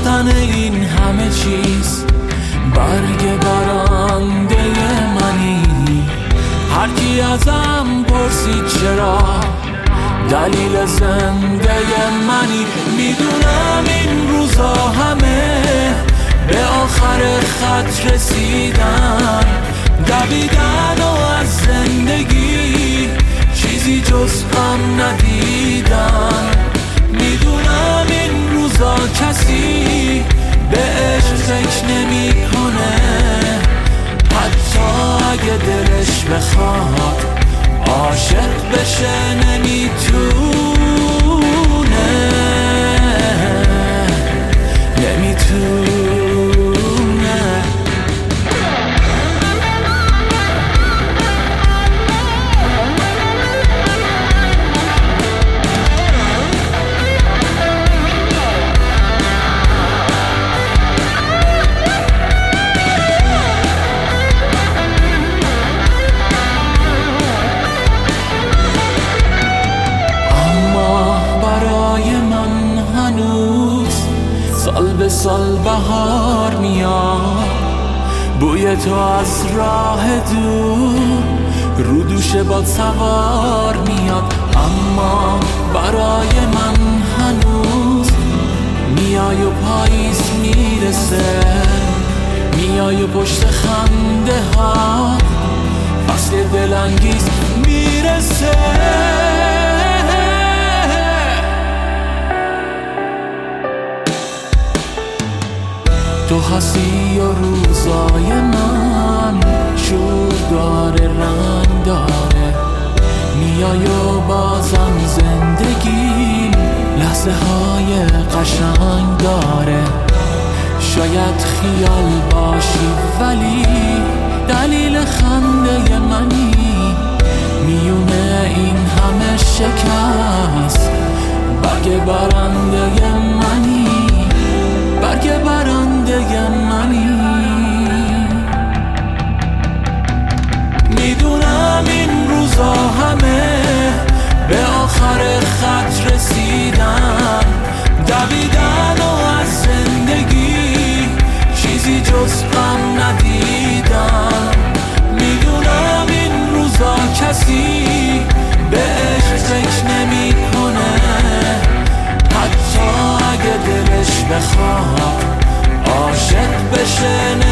ساختن این همه چیز برگ برنده منی. هر کی ازم پرسید چرا دلیل زنده منی. میدونم این روزا همه به آخر خط رسیدن، دویدن و از زندگی چیزی جز غم ندیدن. میدونم این روزا کسی به عشق فکر نمی کنه، حتی اگه دلش بخواد عاشق بشه نمیتونه. سال به سال بهار میاد، بوی تو از راه دور رو دوش باد سوار میاد. اما برای من هنوز میای و پاییز میرسه، میای و پشت خنده ها فصل دلانگیز میرسه. تو هستی و روزای من شور داره، رنگ داره، میای و بازم زندگی لحظه های قشنگ داره. شاید خیال باشی ولی دلیل خنده منی. میونه این همه شکست برگ برنده منی، برگ برنده منی. میدونم این روزا همه به آخر خط رسیدن، دویدن و از زندگی چیزی جز غم ندیدن. میدونم این روزا کسی به عشق فکر نمی کنه، حتی اگه دلش بخواد عاشق بشه